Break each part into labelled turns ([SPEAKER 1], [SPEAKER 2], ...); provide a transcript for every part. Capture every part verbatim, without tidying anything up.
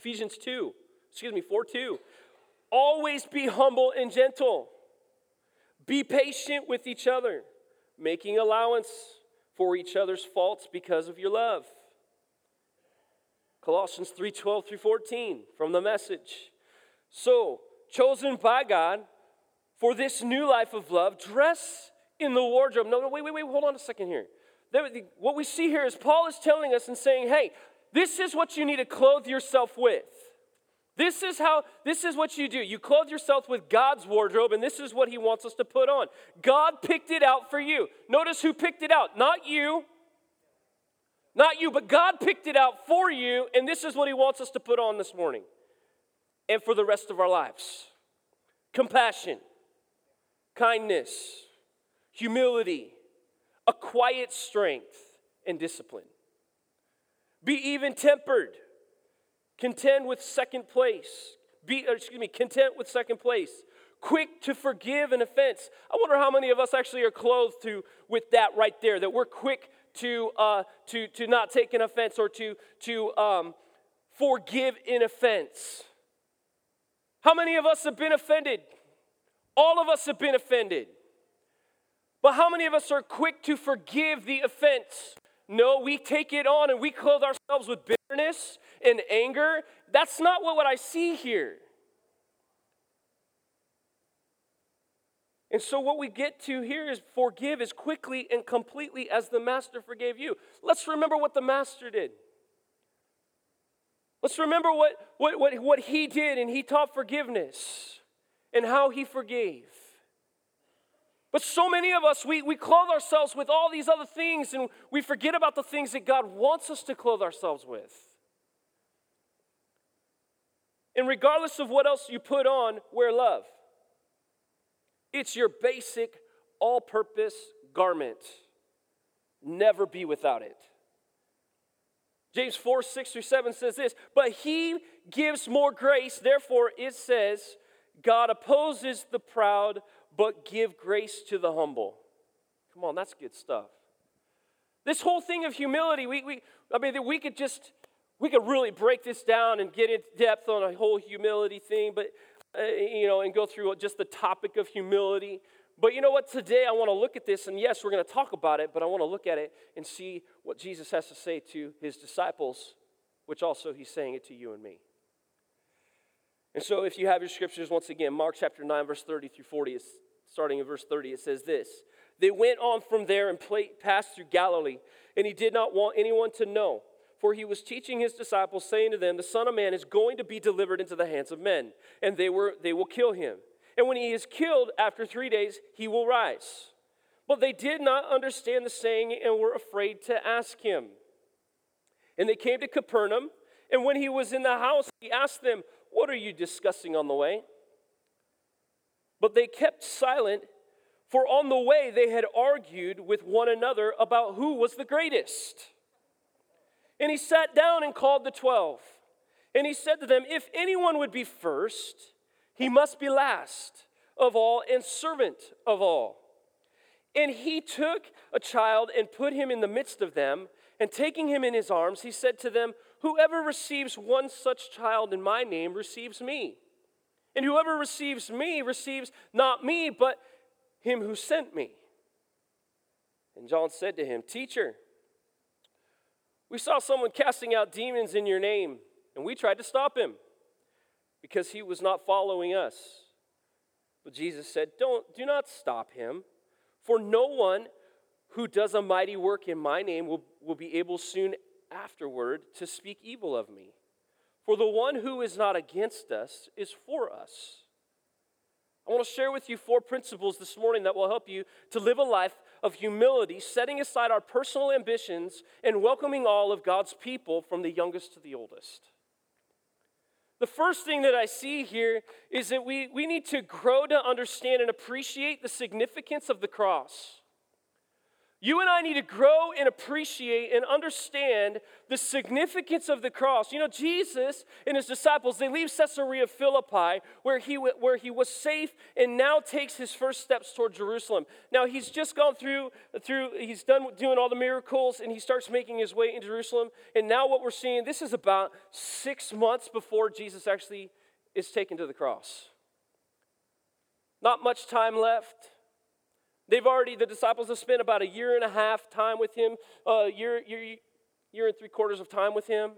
[SPEAKER 1] Ephesians two, excuse me, four two. Always be humble and gentle. Be patient with each other, making allowance for each other's faults because of your love. Colossians three twelve through fourteen from the Message. So, chosen by God for this new life of love, dress in the wardrobe. No, no, wait, wait, wait, hold on a second here. There, the, what we see here is Paul is telling us and saying, hey, this is what you need to clothe yourself with. This is how, this is what you do. You clothe yourself with God's wardrobe, and this is what he wants us to put on. God picked it out for you. Notice who picked it out. Not you. Not you, but God picked it out for you, and this is what he wants us to put on this morning and for the rest of our lives. Compassion, kindness, humility, a quiet strength, and discipline. Be even-tempered. Contend with second place. Be, excuse me, content with second place. Quick to forgive an offense. I wonder how many of us actually are clothed to with that right there. That we're quick to uh, to to not take an offense or to to um, forgive an offense. How many of us have been offended? All of us have been offended. But how many of us are quick to forgive the offense? No, we take it on and we clothe ourselves with bitterness and anger. That's not what, what I see here. And so what we get to here is forgive as quickly and completely as the master forgave you. Let's remember what the master did. Let's remember what, what, what, what he did, and he taught forgiveness and how he forgave. But so many of us, we, we clothe ourselves with all these other things, and we forget about the things that God wants us to clothe ourselves with. And regardless of what else you put on, wear love. It's your basic, all-purpose garment. Never be without it. James four, six through seven says this, but he gives more grace, therefore it says, God opposes the proud, but give grace to the humble. Come on, that's good stuff. This whole thing of humility, we, we I mean, we could just, we could really break this down and get into depth on a whole humility thing, but, uh, you know, and go through just the topic of humility. But you know what? Today I want to look at this, and yes, we're going to talk about it, but I want to look at it and see what Jesus has to say to his disciples, which also he's saying it to you and me. And so if you have your scriptures, once again, Mark chapter nine, verse thirty through forty, is starting in verse thirty, it says this. They went on from there and passed through Galilee, and he did not want anyone to know, for he was teaching his disciples, saying to them, the Son of Man is going to be delivered into the hands of men, and they were they will kill him. And when he is killed, after three days, he will rise. But they did not understand the saying and were afraid to ask him. And they came to Capernaum, and when he was in the house, he asked them, what are you discussing on the way? But they kept silent, for on the way they had argued with one another about who was the greatest. And he sat down and called the twelve. And he said to them, if anyone would be first, he must be last of all and servant of all. And he took a child and put him in the midst of them, and taking him in his arms, he said to them, whoever receives one such child in my name receives me. And whoever receives me receives not me, but him who sent me. And John said to him, teacher, we saw someone casting out demons in your name, and we tried to stop him, because he was not following us. But Jesus said, Don't, do not stop him, for no one who does a mighty work in my name will, will be able soon afterward to speak evil of me. For the one who is not against us is for us. I want to share with you four principles this morning that will help you to live a life of humility, setting aside our personal ambitions and welcoming all of God's people from the youngest to the oldest. The first thing that I see here is that we, we need to grow to understand and appreciate the significance of the cross. You and I need to grow and appreciate and understand the significance of the cross. You know, Jesus and his disciples, they leave Caesarea Philippi where he, where he was safe and now takes his first steps toward Jerusalem. Now, he's just gone through, through, he's done doing all the miracles and he starts making his way into Jerusalem. And now what we're seeing, this is about six months before Jesus actually is taken to the cross. Not much time left. They've already, the disciples have spent about a year and a half time with him, a uh, year, year, year and three quarters of time with him.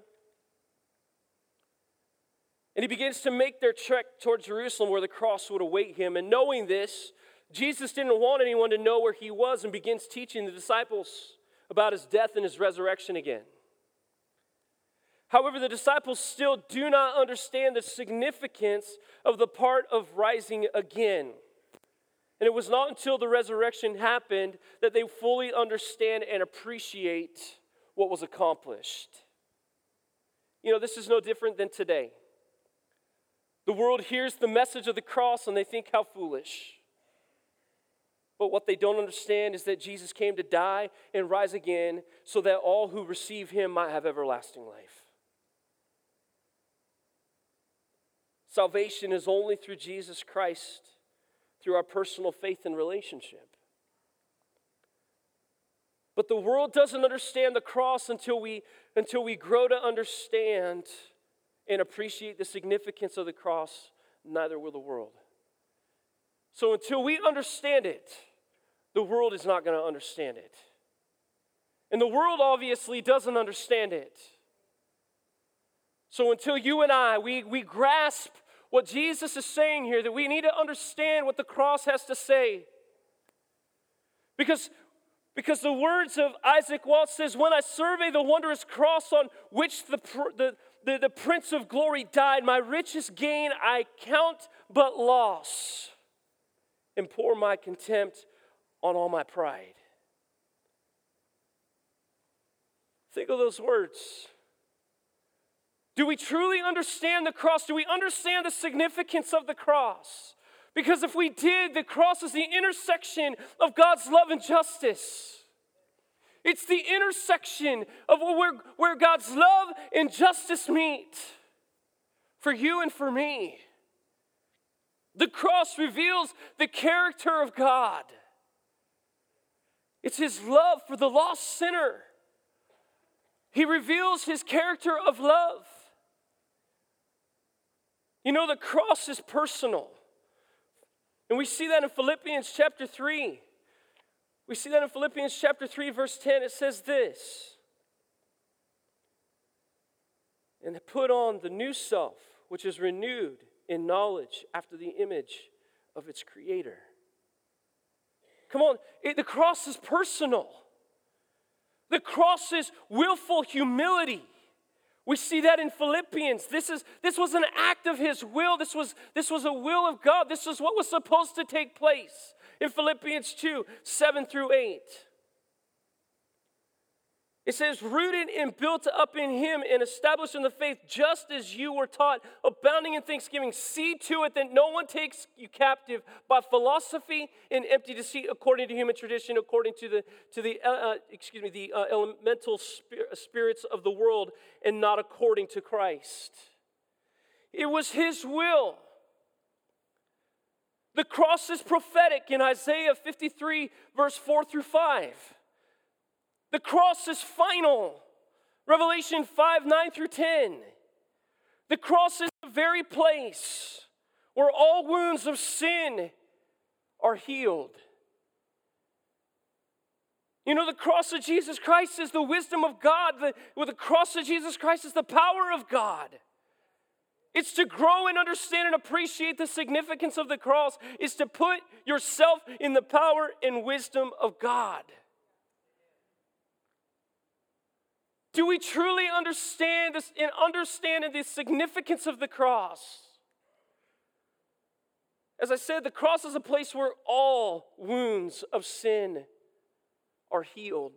[SPEAKER 1] And he begins to make their trek toward Jerusalem where the cross would await him. And knowing this, Jesus didn't want anyone to know where he was and begins teaching the disciples about his death and his resurrection again. However, the disciples still do not understand the significance of the part of rising again. And it was not until the resurrection happened that they fully understand and appreciate what was accomplished. You know, this is no different than today. The world hears the message of the cross and they think how foolish. But what they don't understand is that Jesus came to die and rise again so that all who receive him might have everlasting life. Salvation is only through Jesus Christ, through our personal faith and relationship. But the world doesn't understand the cross until we, until we grow to understand and appreciate the significance of the cross. Neither will the world. So until we understand it, the world is not going to understand it. And the world obviously doesn't understand it. So until you and I, we, we grasp what Jesus is saying here, that we need to understand what the cross has to say. Because, because the words of Isaac Watts says, when I survey the wondrous cross on which the, the, the, the Prince of Glory died, my richest gain I count but loss, and pour my contempt on all my pride. Think of those words. Do we truly understand the cross? Do we understand the significance of the cross? Because if we did, the cross is the intersection of God's love and justice. It's the intersection of where, where God's love and justice meet for you and for me. The cross reveals the character of God. It's his love for the lost sinner. He reveals his character of love. You know, the cross is personal. And we see that in Philippians chapter three. We see that in Philippians chapter three, verse ten. It says this. And put on the new self, which is renewed in knowledge after the image of its creator. Come on, it, the cross is personal. The cross is willful humility. We see that in Philippians. This is this was an act of his will. This was, this was a will of God. This is what was supposed to take place in Philippians two, seven through eight. It says, rooted and built up in him and established in the faith just as you were taught, abounding in thanksgiving. See to it that no one takes you captive by philosophy and empty deceit according to human tradition, according to the to the uh, excuse me the uh, elemental spir- spirits of the world, and not according to Christ. It was his will. The cross is prophetic in Isaiah fifty-three, verse four through five. The cross is final. Revelation five, nine through ten. The cross is the very place where all wounds of sin are healed. You know, the cross of Jesus Christ is the wisdom of God. The, with the cross of Jesus Christ is the power of God. It's to grow and understand and appreciate the significance of the cross. It's to put yourself in the power and wisdom of God. Do we truly understand this and understand the significance of the cross? As I said, the cross is a place where all wounds of sin are healed.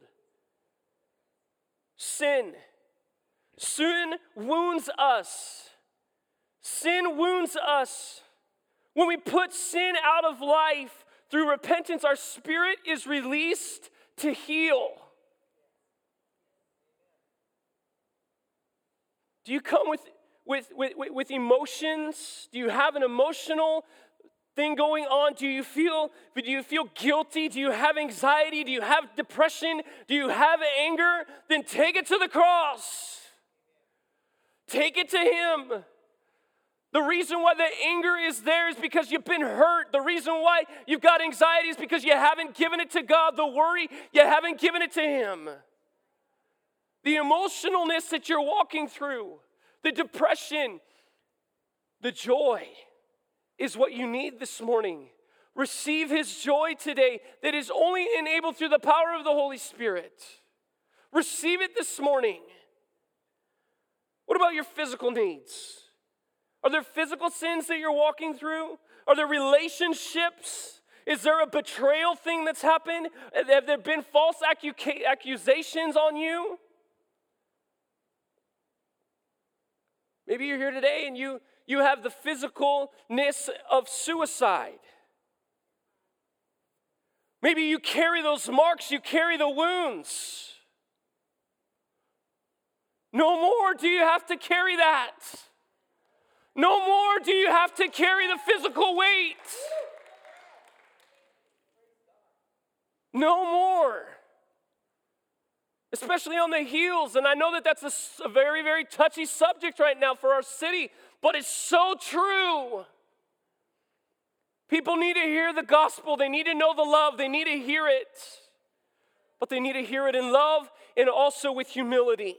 [SPEAKER 1] Sin. Sin wounds us. Sin wounds us. When we put sin out of life through repentance, our spirit is released to heal? Do you come with, with, with, with emotions? Do you have an emotional thing going on? Do you feel, do you feel guilty? Do you have anxiety? Do you have depression? Do you have anger? Then take it to the cross. Take it to Him. The reason why the anger is there is because you've been hurt. The reason why you've got anxiety is because you haven't given it to God. The worry, you haven't given it to Him. The emotionalness that you're walking through, the depression, the joy is what you need this morning. Receive His joy today that is only enabled through the power of the Holy Spirit. Receive it this morning. What about your physical needs? Are there physical sins that you're walking through? Are there relationships? Is there a betrayal thing that's happened? Have there been false accu- accusations on you? Maybe you're here today and you, you have the physicalness of suicide. Maybe you carry those marks, you carry the wounds. No more do you have to carry that. No more do you have to carry the physical weight. No more. Especially on the heels. And I know that that's a, a very, very touchy subject right now for our city, but it's so true. People need to hear the gospel. They need to know the love. They need to hear it. But they need to hear it in love and also with humility.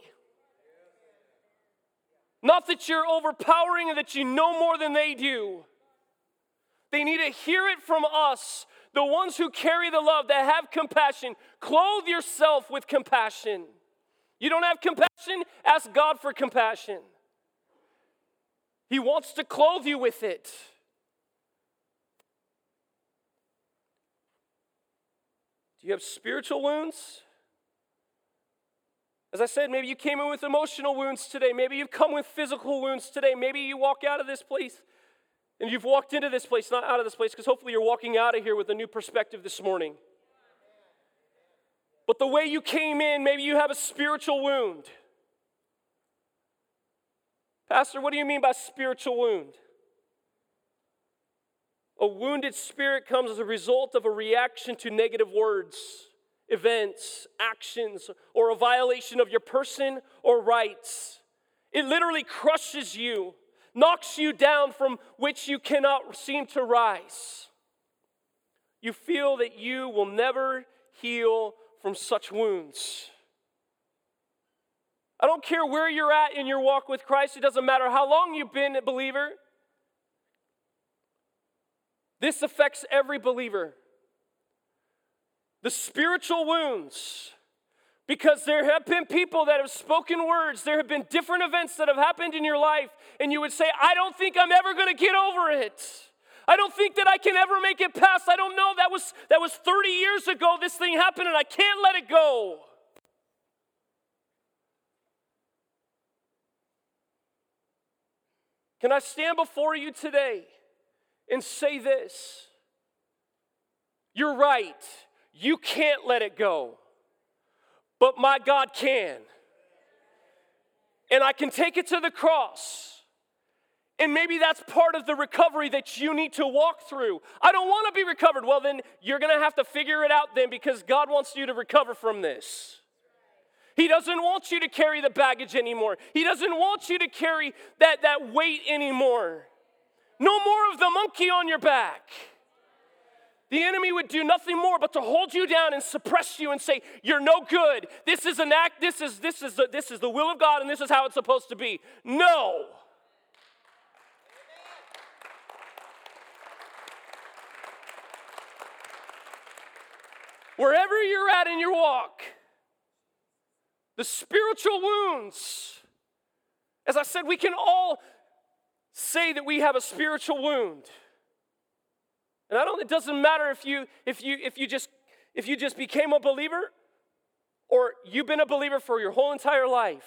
[SPEAKER 1] Not that you're overpowering and that you know more than they do. They need to hear it from us, the ones who carry the love, that have compassion. Clothe yourself with compassion. You don't have compassion? Ask God for compassion. He wants to clothe you with it. Do you have spiritual wounds? As I said, maybe you came in with emotional wounds today. Maybe you've come with physical wounds today. Maybe you walk out of this place and you've walked into this place, not out of this place, because hopefully you're walking out of here with a new perspective this morning. But the way you came in, maybe you have a spiritual wound. Pastor, what do you mean by spiritual wound? A wounded spirit comes as a result of a reaction to negative words, events, actions, or a violation of your person or rights. It literally crushes you, knocks you down from which you cannot seem to rise. You feel that you will never heal from such wounds. I don't care where you're at in your walk with Christ. It doesn't matter how long you've been a believer. This affects every believer. The spiritual wounds, because there have been people that have spoken words, there have been different events that have happened in your life, and you would say, I don't think I'm ever going to get over it. I don't think that I can ever make it past. I don't know, that was, that was thirty years ago this thing happened, and I can't let it go. Can I stand before you today and say this? You're right. You can't let it go, but my God can. And I can take it to the cross. And maybe that's part of the recovery that you need to walk through. I don't want to be recovered. Well, then you're going to have to figure it out then, because God wants you to recover from this. He doesn't want you to carry the baggage anymore. He doesn't want you to carry that, that weight anymore. No more of the monkey on your back. The enemy would do nothing more but to hold you down and suppress you and say, you're no good. This is an act, this is, this is, the, this is the will of God, and this is how it's supposed to be. No. Wherever you're at in your walk, the spiritual wounds, as I said, we can all say that we have a spiritual wound. And I don't, it doesn't matter if you if you if you just if you just became a believer or you've been a believer for your whole entire life.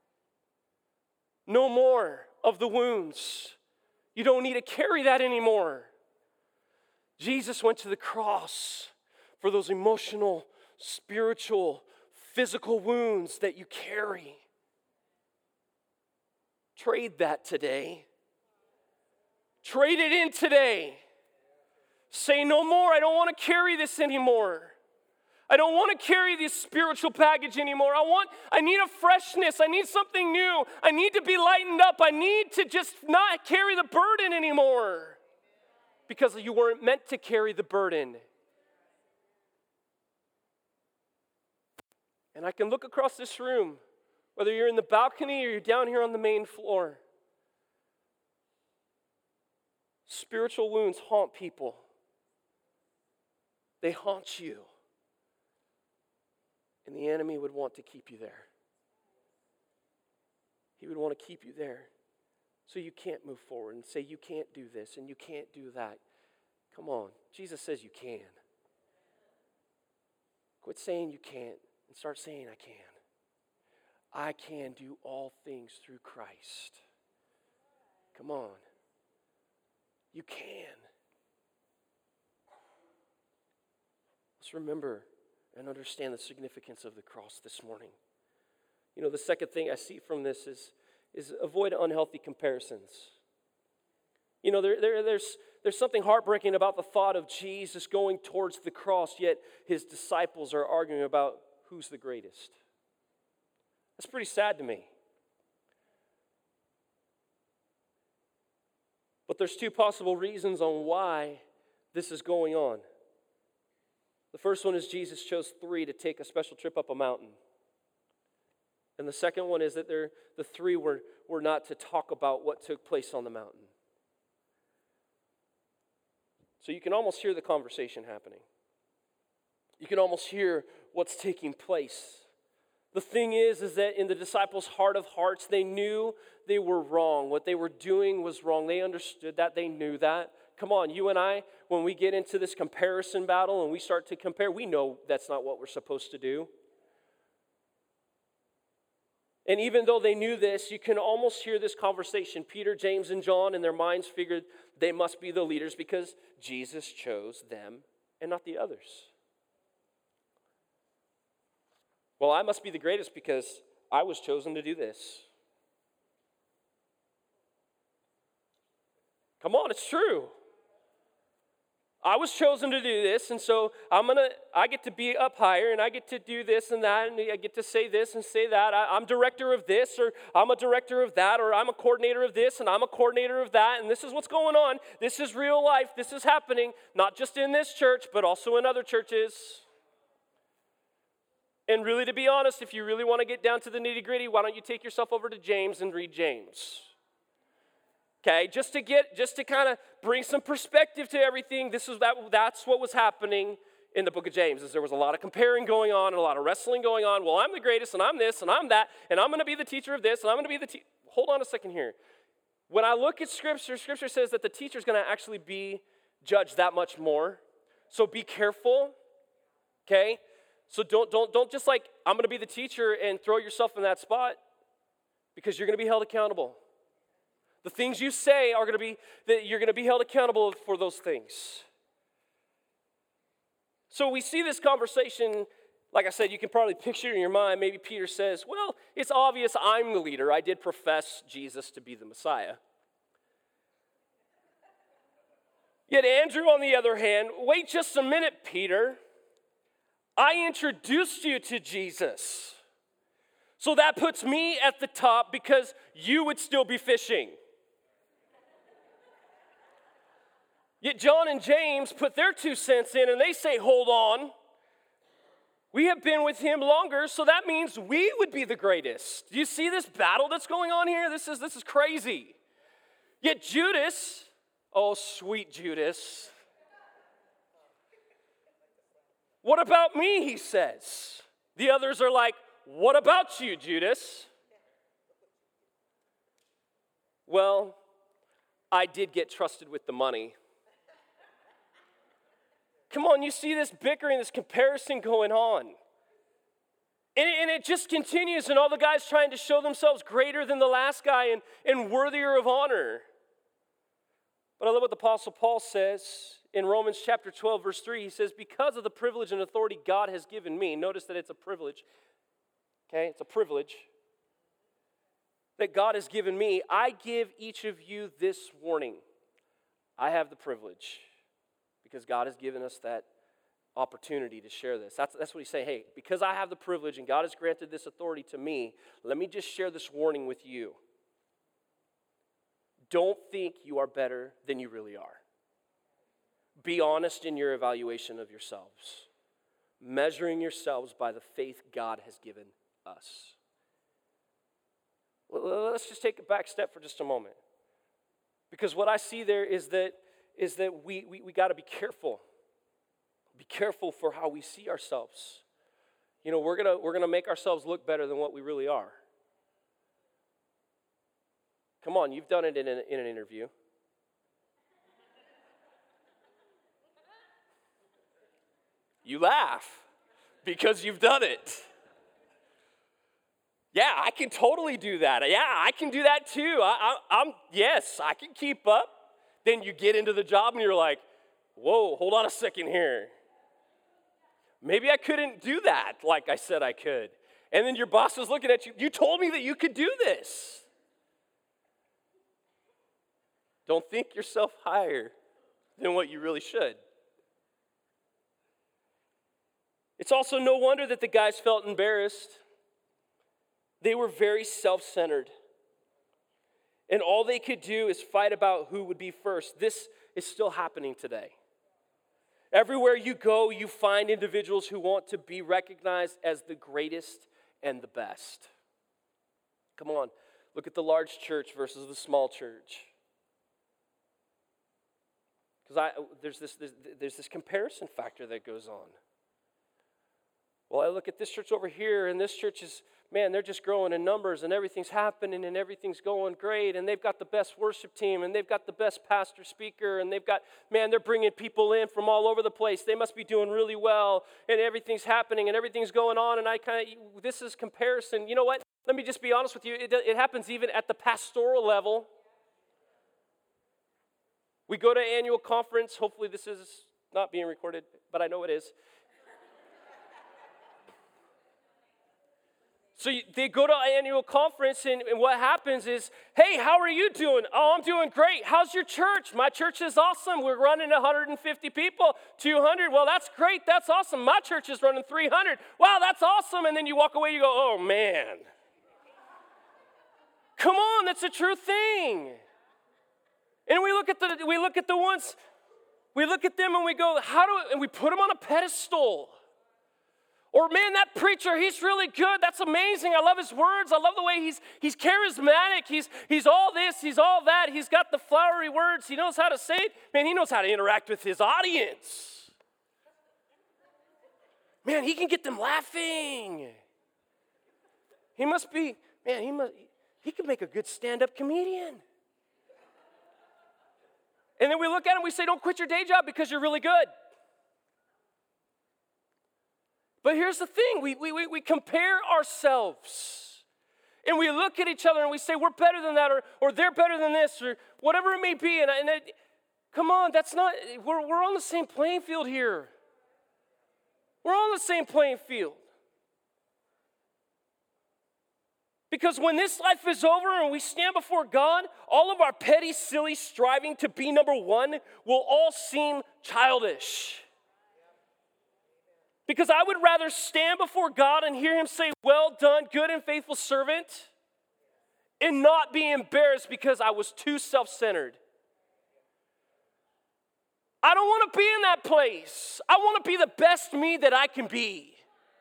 [SPEAKER 1] No more of the wounds. You don't need to carry that anymore. Jesus went to the cross for those emotional, spiritual, physical wounds that you carry. Trade that today. Trade it in today. Say no more. I don't want to carry this anymore. I don't want to carry this spiritual baggage anymore. I want, I need a freshness. I need something new. I need to be lightened up. I need to just not carry the burden anymore. Because you weren't meant to carry the burden. And I can look across this room, whether you're in the balcony or you're down here on the main floor. Spiritual wounds haunt people. They haunt you. And the enemy would want to keep you there. He would want to keep you there. So you can't move forward and say you can't do this and you can't do that. Come on. Jesus says you can. Quit saying you can't and start saying I can. I can do all things through Christ. Come on. You can. Let's remember and understand the significance of the cross this morning. You know, the second thing I see from this is, is avoid unhealthy comparisons. You know, there, there, there's, there's something heartbreaking about the thought of Jesus going towards the cross, yet his disciples are arguing about who's the greatest. That's pretty sad to me. But there's two possible reasons on why this is going on. The first one is Jesus chose three to take a special trip up a mountain. And the second one is that the three were, were not to talk about what took place on the mountain. So you can almost hear the conversation happening. You can almost hear what's taking place. The thing is, is that in the disciples' heart of hearts, they knew they were wrong. What they were doing was wrong. They understood that. They knew that. Come on, you and I, when we get into this comparison battle and we start to compare, we know that's not what we're supposed to do. And even though they knew this, you can almost hear this conversation. Peter, James, and John in their minds figured they must be the leaders because Jesus chose them and not the others. Well, I must be the greatest because I was chosen to do this. Come on, it's true. I was chosen to do this, and so I'm gonna. I get to be up higher, and I get to do this and that, and I get to say this and say that. I, I'm director of this, or I'm a director of that, or I'm a coordinator of this, and I'm a coordinator of that, and this is what's going on. This is real life. This is happening, not just in this church, but also in other churches. And really, to be honest, if you really want to get down to the nitty-gritty, why don't you take yourself over to James and read James? Okay, just to get, just to kind of bring some perspective to everything. This is that. That's what was happening in the book of James. Is there was a lot of comparing going on and a lot of wrestling going on. Well, I'm the greatest, and I'm this, and I'm that, and I'm going to be the teacher of this, and I'm going to be the. Te-. Hold on a second here. When I look at Scripture, Scripture says that the teacher is going to actually be judged that much more. So be careful. Okay, so don't don't don't just like I'm going to be the teacher and throw yourself in that spot, because you're going to be held accountable. The things you say are going to be, that you're going to be held accountable for those things. So we see this conversation, like I said, you can probably picture it in your mind. Maybe Peter says, well, it's obvious I'm the leader. I did profess Jesus to be the Messiah. Yet Andrew, on the other hand, wait just a minute, Peter. I introduced you to Jesus. So that puts me at the top because you would still be fishing. Yet John and James put their two cents in and they say, hold on. We have been with him longer, so that means we would be the greatest. Do you see this battle that's going on here? This is, this is crazy. Yet Judas, oh sweet Judas. What about me, he says. The others are like, what about you, Judas? Well, I did get trusted with the money. Come on, you see this bickering, this comparison going on. And it, and it just continues, and all the guys trying to show themselves greater than the last guy and, and worthier of honor. But I love what the Apostle Paul says in Romans chapter twelve, verse three. He says, because of the privilege and authority God has given me, notice that it's a privilege, okay? It's a privilege that God has given me. I give each of you this warning. I have the privilege because God has given us that opportunity to share this. That's, that's what he's saying. Hey, because I have the privilege and God has granted this authority to me, let me just share this warning with you. Don't think you are better than you really are. Be honest in your evaluation of yourselves, measuring yourselves by the faith God has given us. Well, let's just take a back step for just a moment. Because what I see there is that, is that we, we, we got to be careful. Be careful for how we see ourselves. You know, we're gonna we're gonna make ourselves look better than what we really are. Come on, you've done it in an, in an interview. You laugh because you've done it. Yeah, I can totally do that. Yeah, I can do that too. I, I, I'm yes, I can keep up. Then you get into the job and you're like, whoa, hold on a second here. Maybe I couldn't do that like I said I could. And then your boss is looking at you. You told me that you could do this. Don't think yourself higher than what you really should. It's also no wonder that the guys felt embarrassed. They were very self-centered. And all they could do is fight about who would be first. This is still happening today. Everywhere you go, you find individuals who want to be recognized as the greatest and the best. Come on, look at the large church versus the small church. Because I there's this, there's, there's this comparison factor that goes on. Well, I look at this church over here, and this church is, man, they're just growing in numbers, and everything's happening, and everything's going great, and they've got the best worship team, and they've got the best pastor speaker, and they've got, man, they're bringing people in from all over the place. They must be doing really well, and everything's happening, and everything's going on, and I kind of, this is comparison. You know what? Let me just be honest with you. It, it happens even at the pastoral level. We go to annual conference. Hopefully this is not being recorded, but I know it is. So you, they go to an annual conference, and, and what happens is, hey, how are you doing? Oh, I'm doing great. How's your church? My church is awesome. We're running one hundred fifty people, two hundred. Well, that's great. That's awesome. My church is running three hundred. Wow, that's awesome. And then you walk away, you go, oh, man. Come on, that's a true thing. And we look at the we look at the ones, we look at them and we go, how do, and we put them on a pedestal. Or, man, that preacher, he's really good. That's amazing. I love his words. I love the way he's he's charismatic. He's he's all this, he's all that. He's got the flowery words. He knows how to say it. Man, he knows how to interact with his audience. Man, he can get them laughing. He must be, man, he must he could make a good stand-up comedian. And then we look at him and we say, don't quit your day job because you're really good. But here's the thing, we, we, we compare ourselves, and we look at each other and we say, we're better than that, or, or they're better than this, or whatever it may be, and, and it, come on, that's not, we're, we're on the same playing field here. We're on the same playing field. Because when this life is over and we stand before God, all of our petty, silly striving to be number one will all seem childish. Because I would rather stand before God and hear him say, well done, good and faithful servant, and not be embarrassed because I was too self-centered. I don't want to be in that place. I want to be the best me that I can be.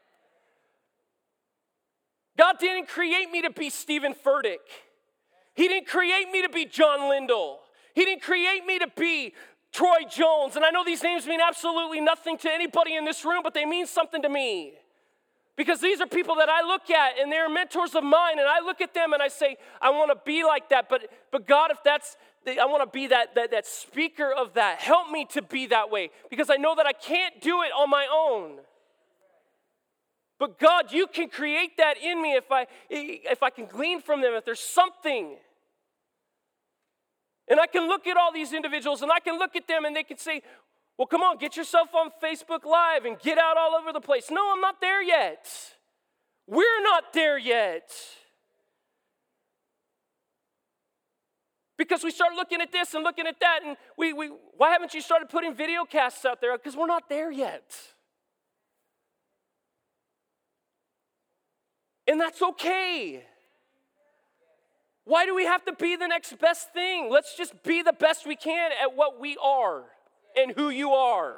[SPEAKER 1] God didn't create me to be Stephen Furtick. He didn't create me to be John Lindell. He didn't create me to be Troy Jones, and I know these names mean absolutely nothing to anybody in this room, but they mean something to me. Because these are people that I look at, and they're mentors of mine, and I look at them and I say, I want to be like that, but, but God, if that's, I want to be that, that, that speaker of that. Help me to be that way, because I know that I can't do it on my own. But God, you can create that in me if I, if I can glean from them, if there's something. And I can look at all these individuals and I can look at them and they can say, well, come on, get yourself on Facebook Live and get out all over the place. No, I'm not there yet. We're not there yet. Because we start looking at this and looking at that, and we, we why haven't you started putting video casts out there? Because we're not there yet. And that's okay. Why do we have to be the next best thing? Let's just be the best we can at what we are and who you are.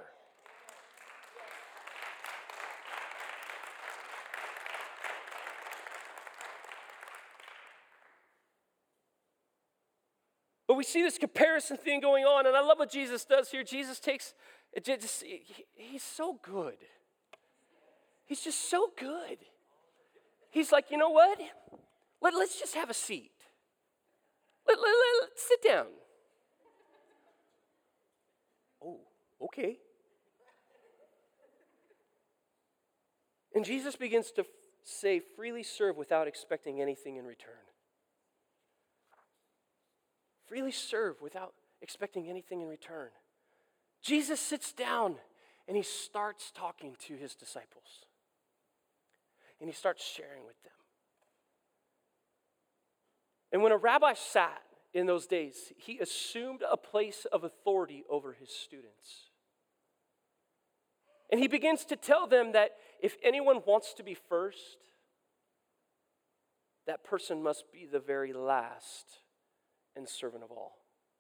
[SPEAKER 1] But we see this comparison thing going on, and I love what Jesus does here. Jesus takes, it just, he, he's so good. He's just so good. He's like, you know what? Let, let's just have a seat. Let, let, let, let's sit down. Oh, okay. And Jesus begins to f- say, freely serve without expecting anything in return. Freely serve without expecting anything in return. Jesus sits down and he starts talking to his disciples. And he starts sharing with them. And when a rabbi sat in those days, he assumed a place of authority over his students. And he begins to tell them that if anyone wants to be first, that person must be the very last and servant of all.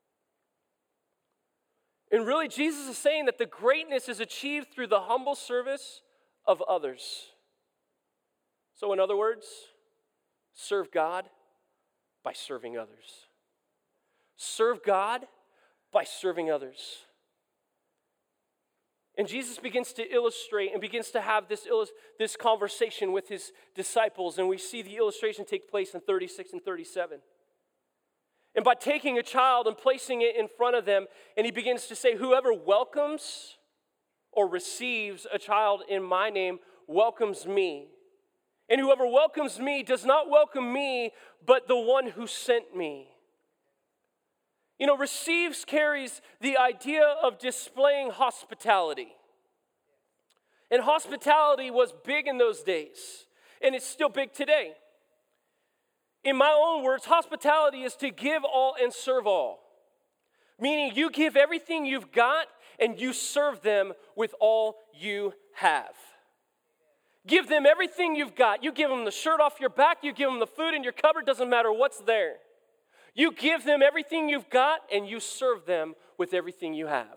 [SPEAKER 1] And really, Jesus is saying that the greatness is achieved through the humble service of others. So in other words, serve God by serving others. Serve God by serving others. And Jesus begins to illustrate and begins to have this, this conversation with his disciples. And we see the illustration take place in thirty-six and thirty-seven. And by taking a child and placing it in front of them, and he begins to say, whoever welcomes or receives a child in my name welcomes me. And whoever welcomes me does not welcome me, but the one who sent me. You know, receives carries the idea of displaying hospitality. And hospitality was big in those days, and it's still big today. In my own words, hospitality is to give all and serve all. Meaning you give everything you've got and you serve them with all you have. Give them everything you've got. You give them the shirt off your back, you give them the food in your cupboard, doesn't matter what's there. You give them everything you've got and you serve them with everything you have.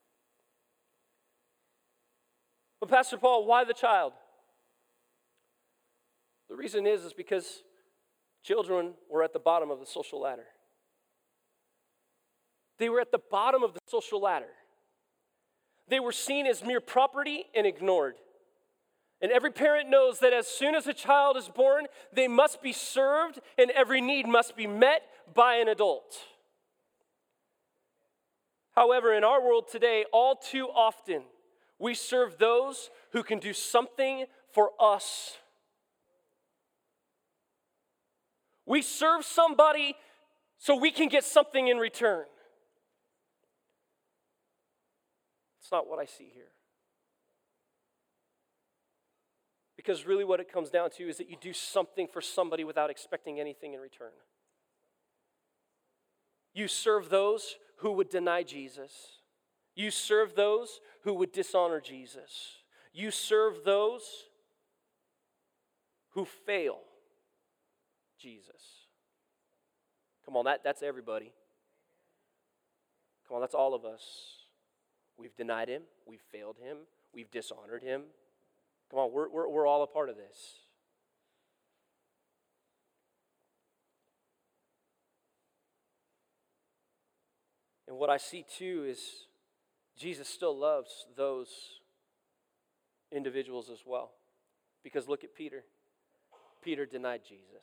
[SPEAKER 1] But Pastor Paul, why the child? The reason is, is because children were at the bottom of the social ladder. They were at the bottom of the social ladder. They were seen as mere property and ignored. And every parent knows that as soon as a child is born, they must be served and every need must be met by an adult. However, in our world today, all too often, we serve those who can do something for us. We serve somebody so we can get something in return. It's not what I see here. Because really what it comes down to is that you do something for somebody without expecting anything in return. You serve those who would deny Jesus. You serve those who would dishonor Jesus. You serve those who fail Jesus. Come on, that, that's everybody. Come on, that's all of us. We've denied him. We've failed him. We've dishonored him. Come on, we're, we're, we're all a part of this. And what I see too is Jesus still loves those individuals as well. Because look at Peter. Peter denied Jesus.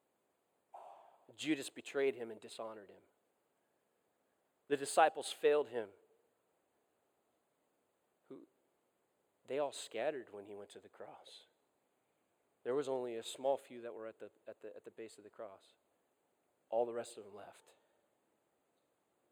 [SPEAKER 1] Judas betrayed him and dishonored him. The disciples failed him. Who, they all scattered when he went to the cross. There was only a small few that were at the, at the, at the base of the cross. All the rest of them left.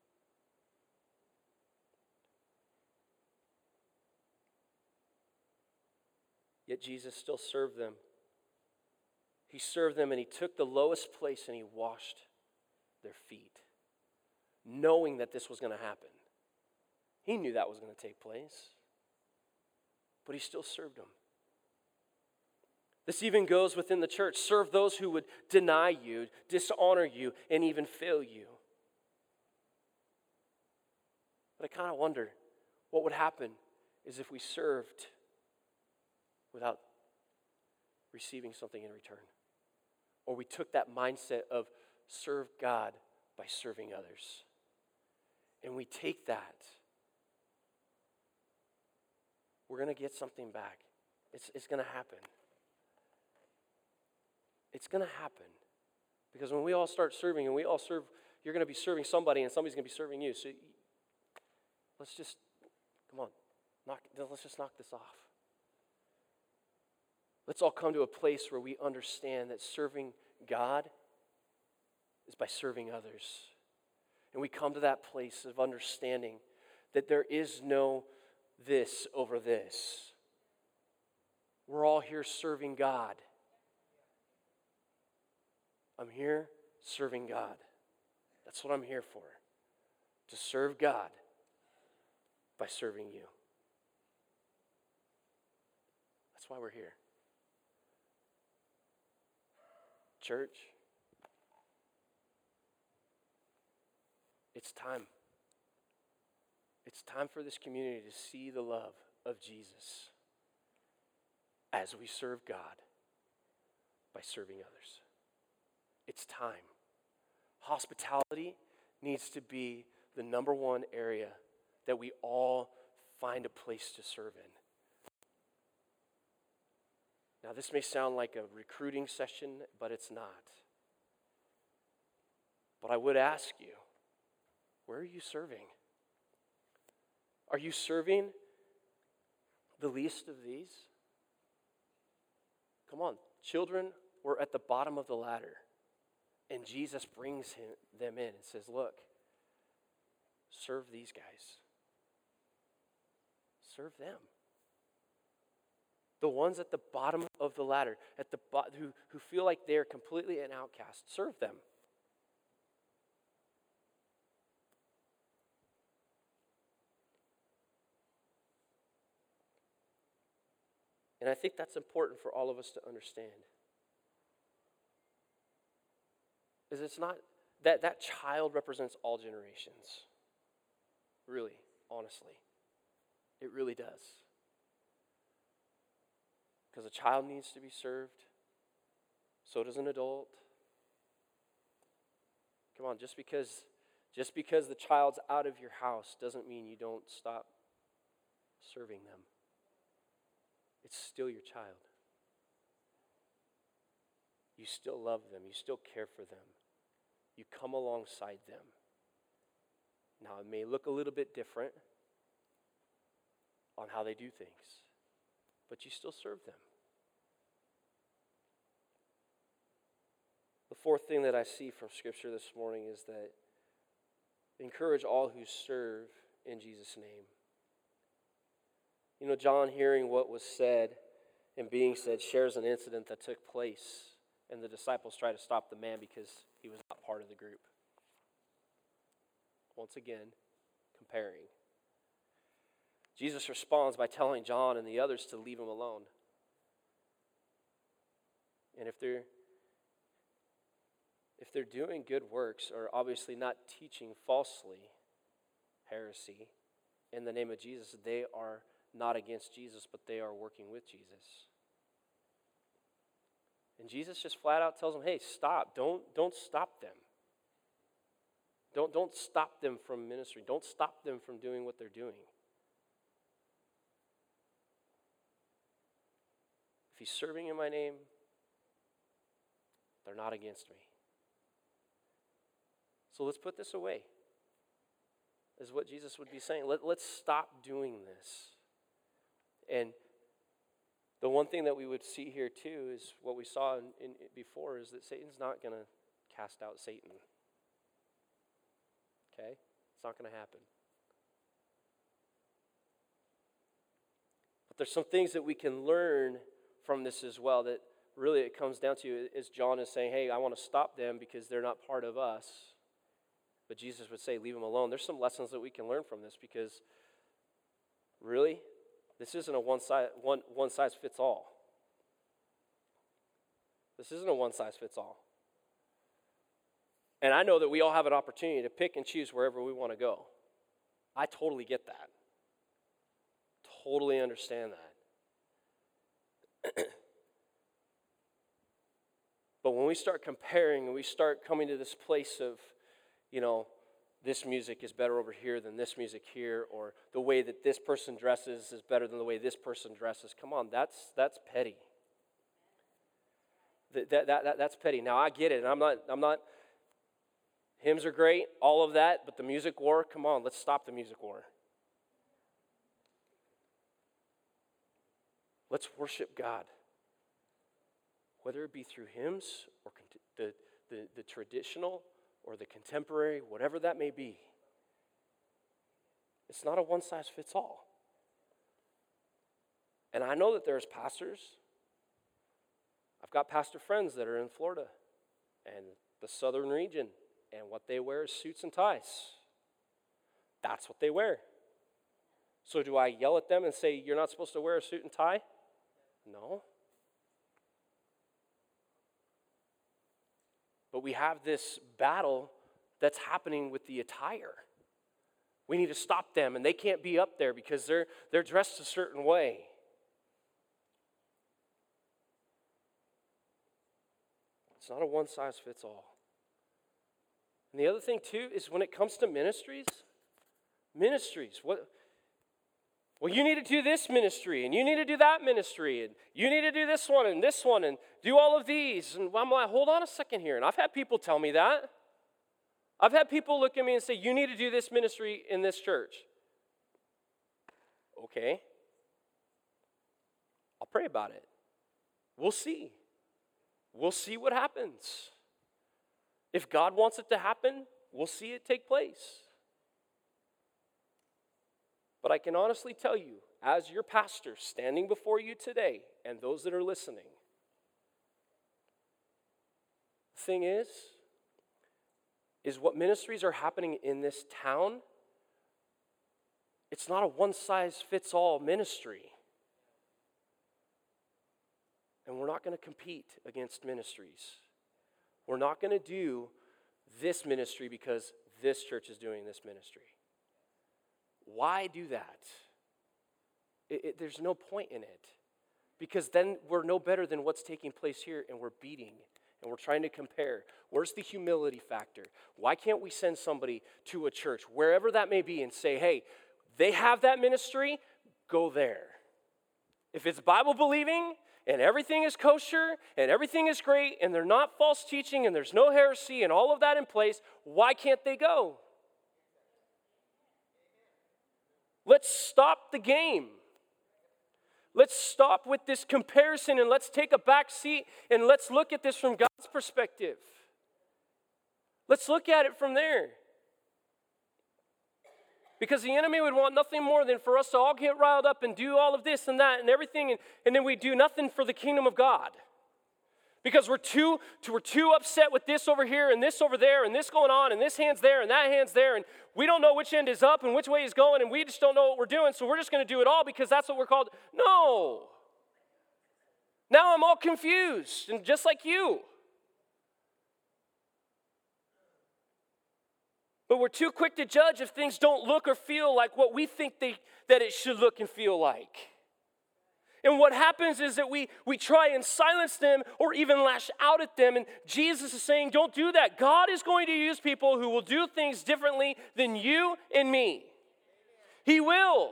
[SPEAKER 1] Yet Jesus still served them. He served them and he took the lowest place and he washed their feet, knowing that this was going to happen. He knew that was going to take place, but he still served them. This even goes within the church. Serve those who would deny you, dishonor you, and even fail you. But I kind of wonder what would happen is if we served without receiving something in return. Or we took that mindset of serve God by serving others. And we take that. We're going to get something back. It's, it's going to happen. It's going to happen. Because when we all start serving and we all serve, you're going to be serving somebody and somebody's going to be serving you. So let's just, come on, knock, let's just knock this off. Let's all come to a place where we understand that serving God is by serving others. And we come to that place of understanding that there is no this over this. We're all here serving God. I'm here serving God. That's what I'm here for. To serve God by serving you. That's why we're here. Church, it's time. It's time for this community to see the love of Jesus as we serve God by serving others. It's time. Hospitality needs to be the number one area that we all find a place to serve in. Now, this may sound like a recruiting session, but it's not. But I would ask you, where are you serving? Are you serving the least of these? Come on, children were at the bottom of the ladder, and Jesus brings him, them in and says, look, serve these guys. Serve them. The ones at the bottom of the ladder, at the bo- who, who feel like they're completely an outcast, serve them. And I think that's important for all of us to understand. Is it's not that that child represents all generations. Really, honestly. It really does. Because a child needs to be served. So does an adult. Come on, just because just because the child's out of your house doesn't mean you don't stop serving them. It's still your child. You still love them. You still care for them. You come alongside them. Now, it may look a little bit different on how they do things, but you still serve them. The fourth thing that I see from Scripture this morning is that encourage all who serve in Jesus' name. You know, John, hearing what was said and being said, shares an incident that took place, and the disciples try to stop the man because he was not part of the group. Once again, comparing. Jesus responds by telling John and the others to leave him alone. And if they're if they're doing good works, or obviously not teaching falsely, heresy, in the name of Jesus, they are not against Jesus, but they are working with Jesus. And Jesus just flat out tells them, hey, stop. Don't, don't stop them. Don't, don't stop them from ministry. Don't stop them from doing what they're doing. If he's serving in my name, they're not against me. So let's put this away, is what Jesus would be saying. Let, let's stop doing this. And the one thing that we would see here too is what we saw in, in, before is that Satan's not going to cast out Satan. Okay? It's not going to happen. But there's some things that we can learn from this as well, that really it comes down to is John is saying, hey, I want to stop them because they're not part of us. But Jesus would say, leave them alone. There's some lessons that we can learn from this, because really, this isn't a one size, one, one size fits all. This isn't a one size fits all. And I know that we all have an opportunity to pick and choose wherever we want to go. I totally get that. Totally understand that. But when we start comparing and we start coming to this place of, you know, this music is better over here than this music here, or the way that this person dresses is better than the way this person dresses. Come on, that's that's petty. That, that, that, that's petty. Now, I get it, and I'm not, I'm not, hymns are great, all of that, but the music war, come on, let's stop the music war. Let's worship God. Whether it be through hymns or the, the, the traditional or the contemporary, whatever that may be. It's not a one-size-fits-all. And I know that there's pastors. I've got pastor friends that are in Florida and the southern region, and what they wear is suits and ties. That's what they wear. So do I yell at them and say, you're not supposed to wear a suit and tie? No. But we have this battle that's happening with the attire. We need to stop them, and they can't be up there because they're they're dressed a certain way. It's not a one-size-fits-all. And the other thing, too, is when it comes to ministries, ministries, what... Well, you need to do this ministry, and you need to do that ministry, and you need to do this one and this one, and do all of these. And I'm like, hold on a second here. And I've had people tell me that. I've had people look at me and say, you need to do this ministry in this church. Okay. I'll pray about it. We'll see. We'll see what happens. If God wants it to happen, we'll see it take place. But I can honestly tell you, as your pastor standing before you today, and those that are listening, the thing is, is what ministries are happening in this town, it's not a one-size-fits-all ministry. And we're not going to compete against ministries. We're not going to do this ministry because this church is doing this ministry. Why do that? It, it, there's no point in it. Because then we're no better than what's taking place here, and we're beating, and we're trying to compare. Where's the humility factor? Why can't we send somebody to a church, wherever that may be, and say, hey, they have that ministry, go there. If it's Bible-believing, and everything is kosher, and everything is great, and they're not false teaching, and there's no heresy, and all of that in place, why can't they go? Let's stop the game. Let's stop with this comparison, and let's take a back seat, and let's look at this from God's perspective. Let's look at it from there. Because the enemy would want nothing more than for us to all get riled up and do all of this and that and everything, and, and then we do nothing for the kingdom of God. Because we're too, we're too upset with this over here and this over there and this going on and this hand's there and that hand's there, and we don't know which end is up and which way is going, and we just don't know what we're doing, so we're just going to do it all because that's what we're called. No. Now I'm all confused, and just like you. But we're too quick to judge if things don't look or feel like what we think they, that it should look and feel like. And what happens is that we, we try and silence them or even lash out at them. And Jesus is saying, don't do that. God is going to use people who will do things differently than you and me. He will.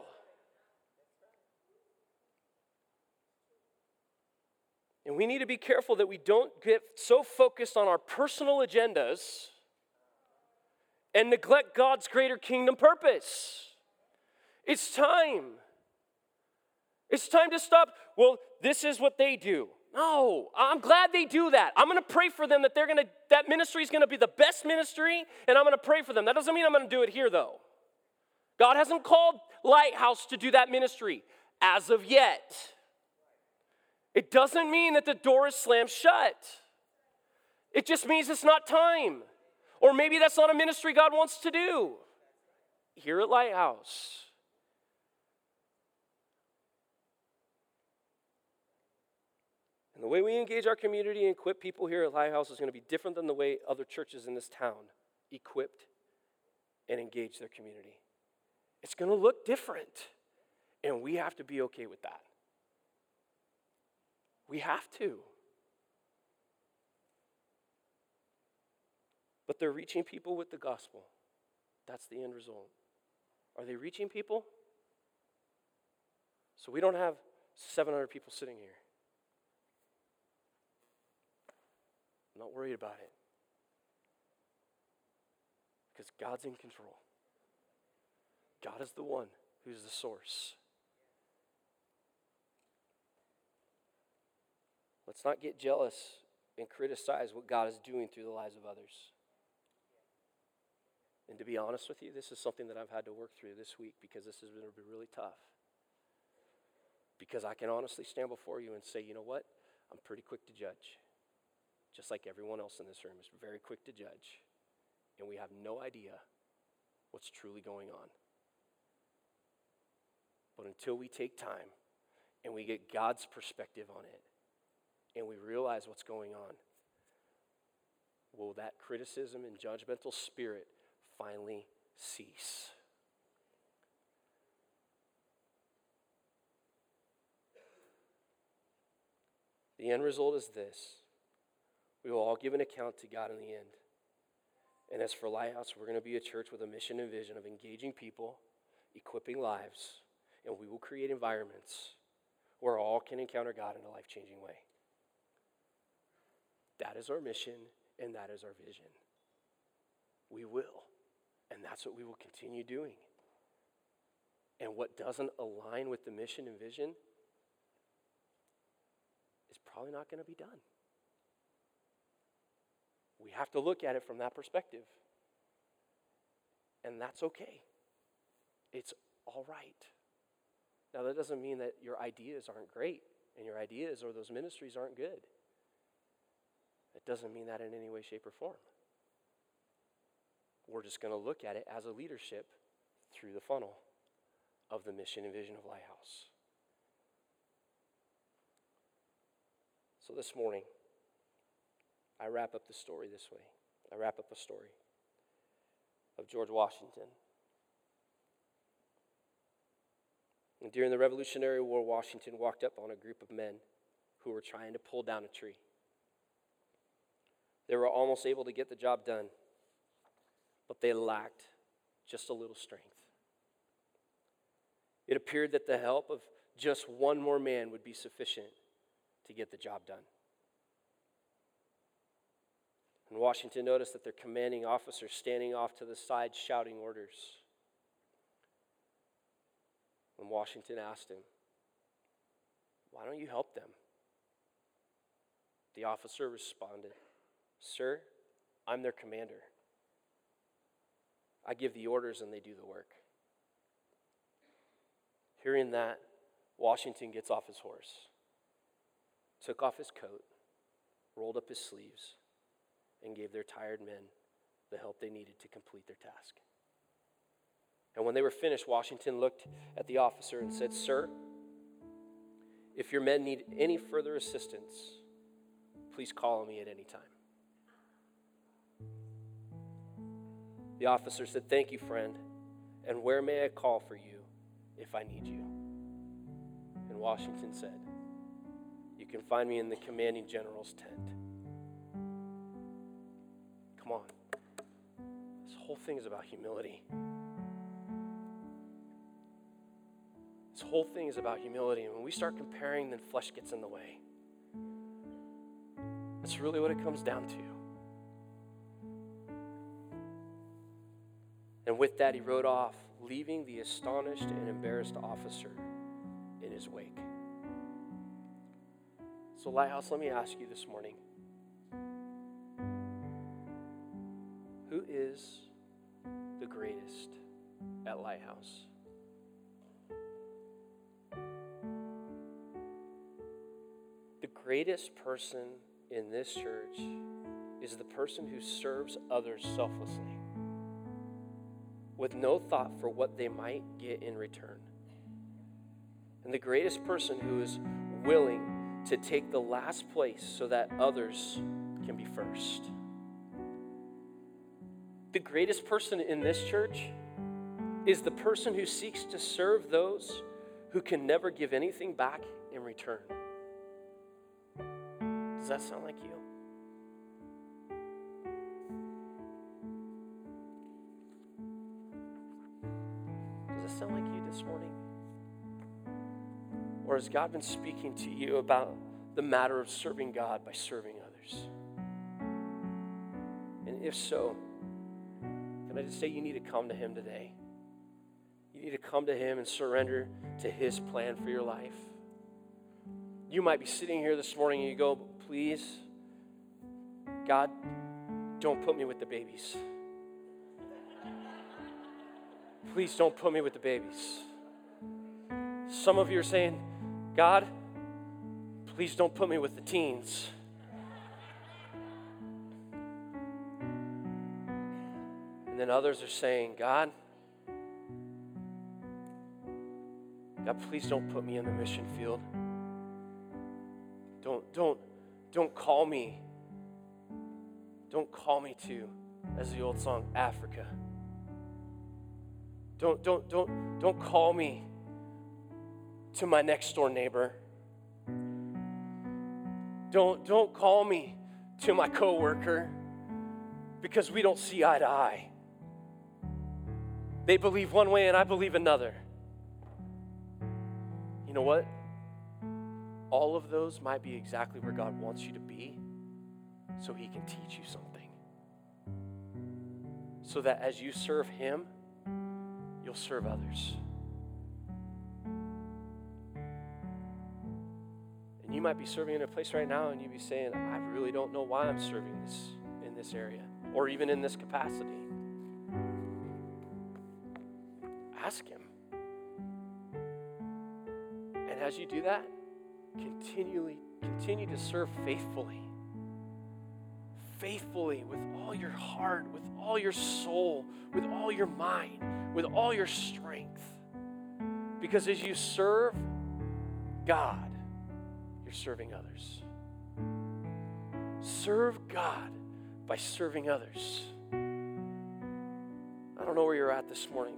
[SPEAKER 1] And we need to be careful that we don't get so focused on our personal agendas and neglect God's greater kingdom purpose. It's time. It's time to stop. Well, this is what they do. No, I'm glad they do that. I'm going to pray for them that they're going to that ministry is going to be the best ministry, and I'm going to pray for them. That doesn't mean I'm going to do it here, though. God hasn't called Lighthouse to do that ministry as of yet. It doesn't mean that the door is slammed shut. It just means it's not time. Or maybe that's not a ministry God wants to do. Here at Lighthouse. And the way we engage our community and equip people here at Lighthouse is going to be different than the way other churches in this town equipped and engage their community. It's going to look different. And we have to be okay with that. We have to. But they're reaching people with the gospel. That's the end result. Are they reaching people? So we don't have seven hundred people sitting here. I'm not worried about it. Because God's in control. God is the one who's the source. Let's not get jealous and criticize what God is doing through the lives of others. And to be honest with you, this is something that I've had to work through this week because this has been really tough. Because I can honestly stand before you and say, you know what? I'm pretty quick to judge. Just like everyone else in this room is very quick to judge. And we have no idea what's truly going on. But until we take time and we get God's perspective on it, and we realize what's going on, will that criticism and judgmental spirit finally cease? The end result is this. We will all give an account to God in the end. And as for Lighthouse, we're going to be a church with a mission and vision of engaging people, equipping lives, and we will create environments where all can encounter God in a life-changing way. That is our mission, and that is our vision. We will, and that's what we will continue doing. And what doesn't align with the mission and vision is probably not going to be done. We have to look at it from that perspective. And that's okay. It's all right. Now, that doesn't mean that your ideas aren't great and your ideas or those ministries aren't good. It doesn't mean that in any way, shape, or form. We're just going to look at it as a leadership through the funnel of the mission and vision of Lighthouse. So this morning, I wrap up the story this way. I wrap up a story of George Washington. And during the Revolutionary War, Washington walked up on a group of men who were trying to pull down a tree. They were almost able to get the job done, but they lacked just a little strength. It appeared that the help of just one more man would be sufficient to get the job done. And Washington noticed that their commanding officer standing off to the side shouting orders. And Washington asked him, "Why don't you help them?" The officer responded, "Sir, I'm their commander. I give the orders and they do the work." Hearing that, Washington gets off his horse, took off his coat, rolled up his sleeves, and gave their tired men the help they needed to complete their task. And when they were finished, Washington looked at the officer and said, "Sir, if your men need any further assistance, please call on me at any time." The officer said, "Thank you, friend, and where may I call for you if I need you?" And Washington said, "You can find me in the commanding general's tent." Come on. This whole thing is about humility. This whole thing is about humility. And when we start comparing, then flesh gets in the way. That's really what it comes down to. And with that, he rode off, leaving the astonished and embarrassed officer in his wake. So, Lighthouse, let me ask you this morning. Who is the greatest at Lighthouse? greatest person in this church is the person who serves others selflessly, with no thought for what they might get in return. And the greatest person who is willing to take the last place so that others can be first. The greatest person in this church is the person who seeks to serve those who can never give anything back in return. Does that sound like you? Does it sound like you this morning? Or has God been speaking to you about the matter of serving God by serving others? And if so, can I just say you need to come to Him today? You need to come to Him and surrender to His plan for your life. You might be sitting here this morning and you go, please, God, don't put me with the babies. Please don't put me with the babies. Some of you are saying, God, please don't put me with the teens. And then others are saying, God, God, please don't put me in the mission field. Don't, don't, don't call me. Don't call me to, as the old song, Africa. Don't, don't, don't, don't call me to my next door neighbor. Don't, don't call me to my coworker because we don't see eye to eye. They believe one way and I believe another. You know what? All of those might be exactly where God wants you to be so He can teach you something. So that as you serve Him, you'll serve others. And you might be serving in a place right now and you'd be saying, I really don't know why I'm serving this in this area or even in this capacity. Ask Him. And as you do that, continually continue to serve faithfully. Faithfully with all your heart, with all your soul, with all your mind, with all your strength. Because as you serve God, you're serving others. Serve God by serving others. I don't know where you're at this morning,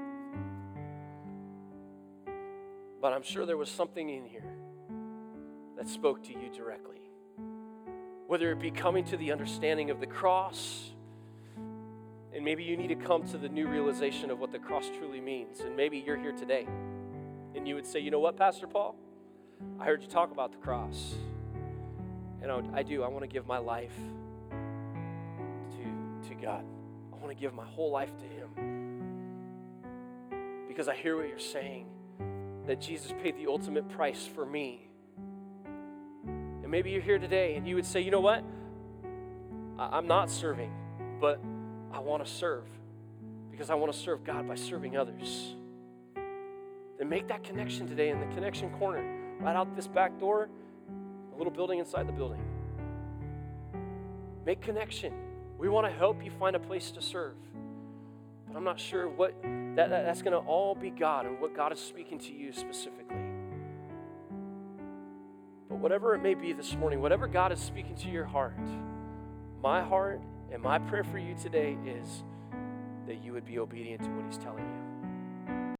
[SPEAKER 1] but I'm sure there was something in here that spoke to you directly. Whether it be coming to the understanding of the cross, and maybe you need to come to the new realization of what the cross truly means. And maybe you're here today, and you would say, you know what, Pastor Paul? I heard you talk about the cross. And I, I do. I want to give my life to, to God. I want to give my whole life to Him. Because I hear what you're saying, that Jesus paid the ultimate price for me. And maybe you're here today and you would say, you know what? I'm not serving, but I want to serve because I want to serve God by serving others. Then make that connection today in the connection corner, right out this back door, a little building inside the building. Make connection. We want to help you find a place to serve. But I'm not sure what that, that that's going to all be God and what God is speaking to you specifically. But whatever it may be this morning, whatever God is speaking to your heart, my heart and my prayer for you today is that you would be obedient to what He's telling you.